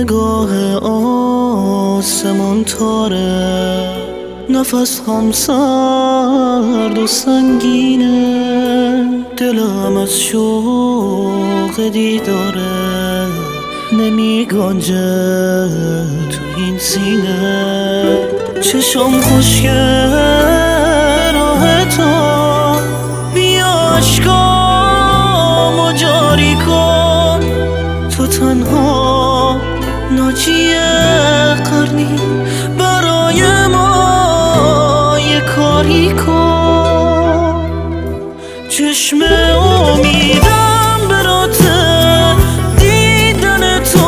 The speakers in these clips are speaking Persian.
نگاه آسمون تاره، نفس هم سرد و سنگینه، دلم از شوق دیداره نمی گنجه تو این سینه. چشم خوشگل راه تو، بیا عشقامو جاری کن، تو تنها ناجی قرنی، برای ما یه کاری کن. چشم امیدم براته، دیدن تو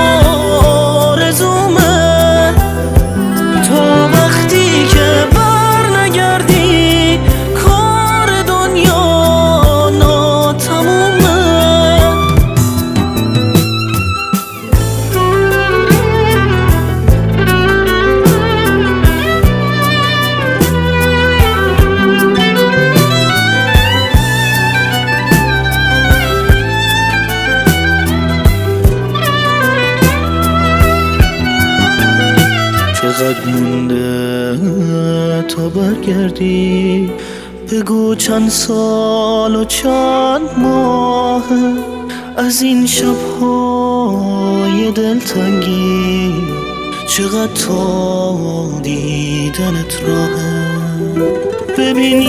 آرزومه، تا وقتی که بر نگردی کار دنیا ناتمومه. چقدر مونده تا برگردی، بگو چند سال و چند ماه از این شب‌های دلتنگی، چقدر تا دیدنت راهه. ببین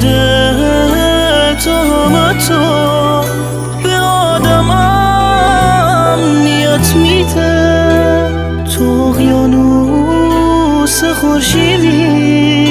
یادت همتو به آدم امنیت میده، تو اقیانوس خورشیدی